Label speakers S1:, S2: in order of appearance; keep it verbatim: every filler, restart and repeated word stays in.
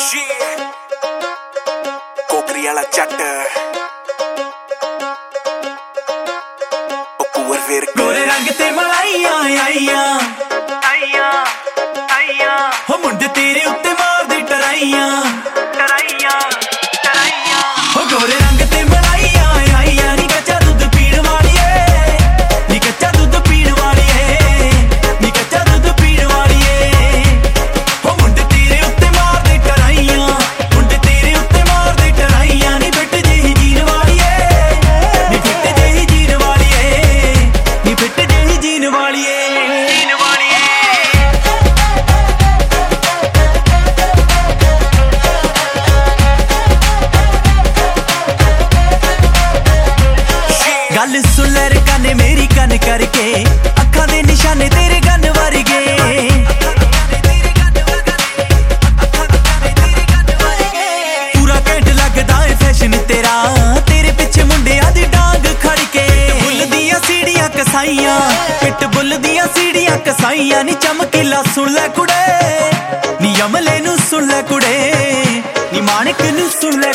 S1: ਕੋਕਰੀ ਵਾਲਾ ਚੱਟ ਉਹ ਕੁਵਰ ਵੇਰ
S2: ਗੋਰੇ ਰੰਗ ਤੇ ਮਲਾਈਆਂ ਆਈਆਂ ਆਈਆਂ ਆਈਆਂ ਹੋ ਮੁੰਡੇ ਤੇਰੇ ਉੱਤੇ ਮਾਰਦੇ ਟਰਾਈਆਂ ਟਰਾਈਆਂ ਟਰਾਈਆਂ ਹੋ ਗੋਰੇ ਰੰਗ ਤੇ ਮਲਾਈਆਂ ਆਈਆਂ ਨੀ ਕੱਚਾ ਦੁੱਧ ਪੀਣ ਵਾਲੀਏ ਨੀ ਕੱਚਾ ਦੁੱਧ ਪੀਣ ਵਾਲੀਏ ਨੀ ਕੱਚਾ ਦੁੱਧ ਪੀਣ ਵਾਲੀਏ ਹੋ ਮੁੰਡੇ ਤੇਰੇ ਉੱਤੇ ਮਾਰਦੇ ਟਰਾਈਆਂ ਮੁੰਡੇ ਤੇਰੇ ਉੱਤੇ ਮਾਰਦੇ ਟਰਾਈਆਂ ਨੀ ਫਿੱਟ ਜਿਹੀ ਜੀਣ ਵਾਲੀਏ ਨੀ ਫਿੱਟ ਜਿਹੀ ਜੀਣ ਵਾਲੀਏ ਨੀ ਫਿੱਟ ਜਿਹੀ ਜੀਣ ਵਾਲੀਏ ਜੀਣ ਵਾਲੀਏ ਗੱਲ ਸੁਣ ਲੈ ਰਕਾਨੇ ਮੇਰੀ ਕੰਨ ਕਰਕੇ ਅੱਖਾਂ ਦੇ ਨਿਸ਼ਾਨੇ ਤੇਰੇ ਗੰਨ ਵਰਗੇ ਪੂਰਾ ਘੈਂਟ ਲੱਗਦਾ ਏ ਫੈਸ਼ਨ ਤੇਰਾ ਤੇਰੇ ਪਿੱਛੇ ਮੁੰਡਿਆਂ ਦੀ ਡਾਂਗ ਖੜ ਕੇ ਬੁੱਲ ਦੀਆਂ ਸੀੜੀਆਂ ਕਸਾਈਆਂ ਪਿੱਟ ਬੁੱਲ ਦੀਆਂ ਸੀੜੀਆਂ ਕਸਾਈਆਂ ਨੀ ਚਮਕੀਲਾ ਸੁਣ ਲੈ ਕੁੜੇ ਨੀ ਅਮਲੇ ਨੂੰ ਸੁਣ ਲੈ ਕੁੜੇ ਨੀ ਮਾਣਕ ਨੂੰ ਸੁਣ ਲੈ